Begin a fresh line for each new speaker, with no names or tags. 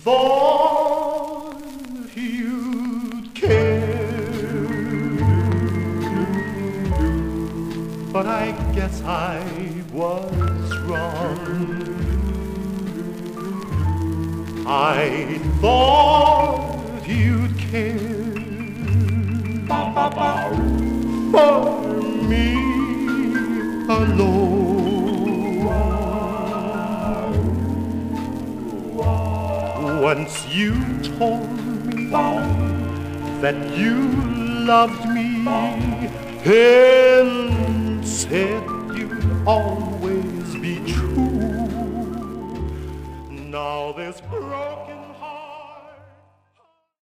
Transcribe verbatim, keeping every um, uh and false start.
thought you'd care, but I guess I was wrong. I thought you'd care for me alone. Once you told me that you loved me and said you'd always be true. Now this broken